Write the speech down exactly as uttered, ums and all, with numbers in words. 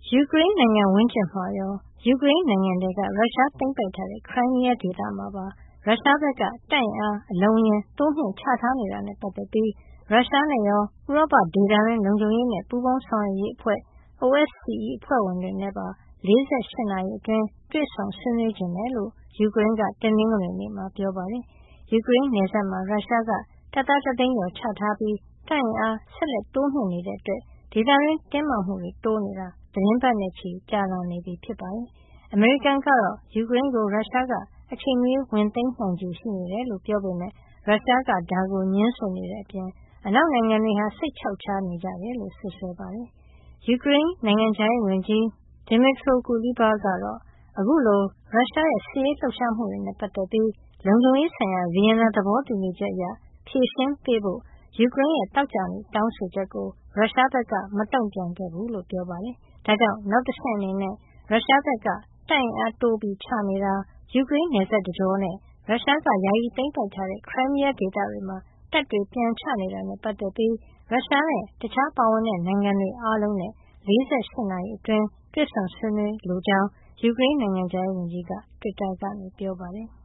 ယူကရိန်းနိုင်ငံဝန်းကျင်မှာရောယူကရိန်းနိုင်ငံထဲကရုရှားသိမ်းပိုက်ထားတဲ့ခရိုင်းမီးယားဒေသမှာပါရုရှားဘက်ကတပ်အင်အားအလုံးအရင်းတိုးမြှင့်ချထားနေတာနဲ့ပတ်သက်ပြီးရုရှားနဲ့ရောဥရောပဒေသတွင်းလုံခြုံရေးနဲ့ပူးပေါင်းဆောင်ရွက်ရေးအဖွဲ့ အို အက်စ် စီ အီ အဖွဲ့ဝင်တွေနဲ့ပါလေးဆယ့်ရှစ်နာရီအတွင်းတွေ့ဆုံဆွေးနွေးချင်တယ်လို့ယူကရိန်းကတနင်္ဂနွေနေ့မှာပြောပါတယ်။ယူကရိန်းနယ်စပ်မှာရုရှားကတပ်သားတသိန်းကျော်ချထားပြီးတပ်အင်အားဆက်လက်တိုးမြှင့်နေတဲ့အတွက်ဒေသတွင်းတင်းမာမှုတွေတိုးနေတာသီတင်းပတ်နဲ့ချီကြာလာနေပြီဖြစ်ပါတယ်။အမေရိကန်ကတော့ယူကရိန်းကိုရုရှားကအချိန်မရွေးဝင်သိမ်းနိုင်ခြေရှိနေတယ်လို့ပြောပေမယ့်ရုရှားကဒါကိုငြင်းဆိုနေတဲ့အပြင်အနောက်နိုင်ငံတွေဟာစိတ်ခြောက်ခြားနေကြတယ်လို့စွပ်စွဲပါတယ်။ယူကရိန်းနိုင်ငံခြားရေးဝန်ကြီး Dmytro Kuleba ကတော့အခုလိုရုရှားရဲ့စစ်ရေးလှုပ်ရှားမှုတွေနဲ့ပတ်သက်ပြီးလုံခြုံရေးဆိုင်ရာဗီယင်နာသဘောတူညီချက်အရဖြေရှင်းပေးဖို့ယူကရိန်းရဲ့သောကြာနေ့တောင်းဆိုချက်ကိုရုရှားဘက်ကမတုံ့ပြန်ခဲ့ဘူးလို့ပြောပါတယ်။ဒါကြောင့်နောက်တဆင့်အနေနဲ့ရုရှားဘက်ကတပ်အင်အားတိုးပြီးချနေတာယူကရိန်းနယ်စပ်တကြောနဲ့ရုရှားကယာယီသိမ်းပိုက်ထားတဲ့ခရိုင်းမီးယားဒေသတွေမှာတပ်တွေပြန်ချနေတာနဲ့ပတ်သက်ပြီးရုရှားနဲ့တခြားပါဝင်တဲ့နိုင်ငံတွေအားလုံးနဲ့လေးဆယ့်ရှစ်နာရီအတွင်းတွေ့ဆုံဆွေးနွေးလိုကြောင်းယူကရိန်းနိုင်ငံခြားရေးဝန်ကြီးကတွစ်တာကနေပြောပါတယ်။